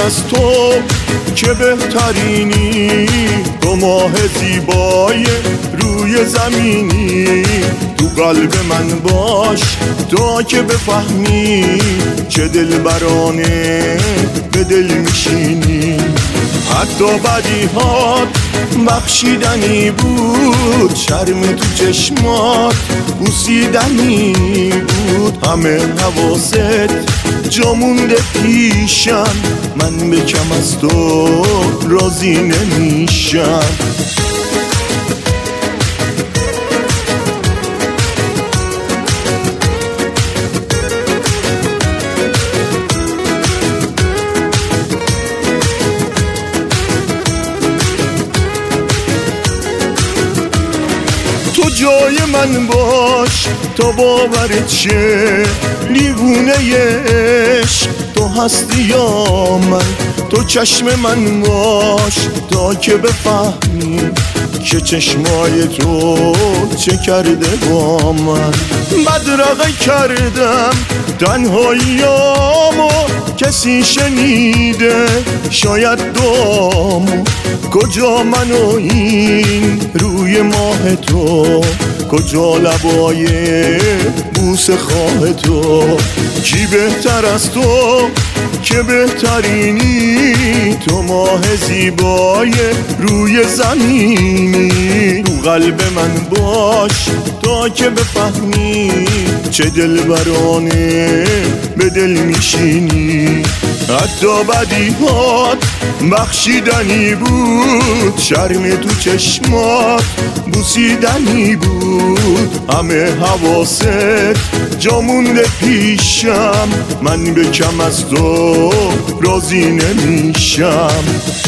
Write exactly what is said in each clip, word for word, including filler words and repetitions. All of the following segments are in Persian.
از تو که بهترینی، تو ماه زیبای روی زمینی. تو قلب من باش تا که بفهمی چه دلبرانه به دل میشینی. حتی بدیهات بخشیدنی بود، شرم تو چشمات بوسیدنی بود. همه حواست جا مونده پیشم، من به کم از تو راضی نمیشم. تو جای من باش تا باورت شه، دیوونه عشق تو هستی یا من. تو چشم من باش تا که بفهمی که چشمای تو چه کرده با من. بدرقه کردم تنهاییامو، کسی شنیده شاید دامو. کجا من و این روی ماه تو، کجا لبای بوس خواه تو. کی بهتر از تو که بهترینی، تو ماه زیبای روی زمینی. تو قلب من باش تا که بفهمی چه دلبرانه به دل میشینی. حتی بدیهات بخشیدنی بود، شرم تو چشمات بوسیدنی بود. همه حواست جا مونده پیشم، من به کم از تو راضی نمیشم.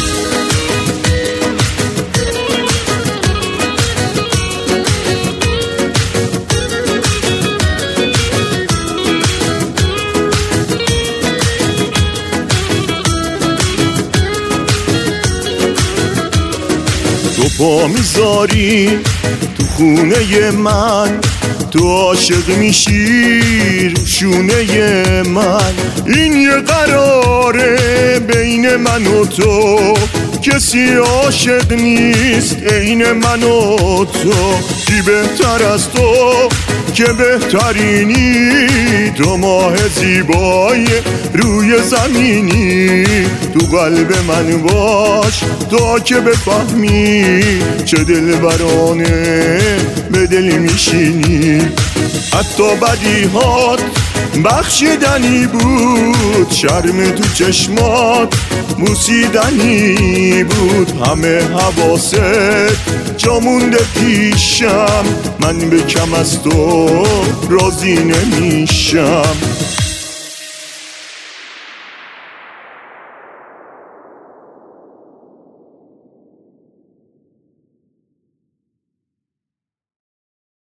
تو پا میذاری تو خونه من، تو عاشق میشی رو شونه من. این یه قراره بین من و تو، کسی عاشق نیست عین من و تو. کی بهتر از تو که بهترینی، تو ماه زیبای روی زمینی. تو قلب من باش تا که بفهمی چه دلبرانه به دل میشینی. حتی بدیهات بخشیدنی بود، شرم تو چشمات بوسیدنی بود. همه حواست جا مونده پیشم، من به کم از تو راضی نمیشم.